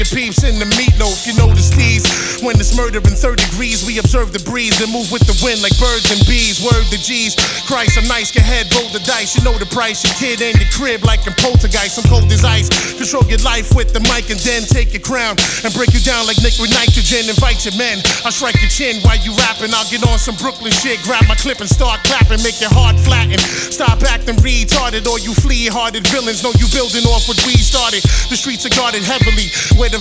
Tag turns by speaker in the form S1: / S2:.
S1: peeps in the meatloaf, you know the steez. When it's murder in 3rd degrees, we observe the breeze and move with the wind like birds and bees. Word to G's, Christ, I'm nice, go ahead, roll the dice. You know the price, your kid in your crib like in Poltergeist. I'm cold as ice, control your life with the mic and then take your crown and break you down like liquid nitrogen. Invite your men, I'll strike your chin while you rapping. I'll get on some Brooklyn shit, grab my clip and start clapping. Make your heart flatten, stop acting retarded or you flea-hearted villains. Know you building off what we started. The streets are guarded heavily, where the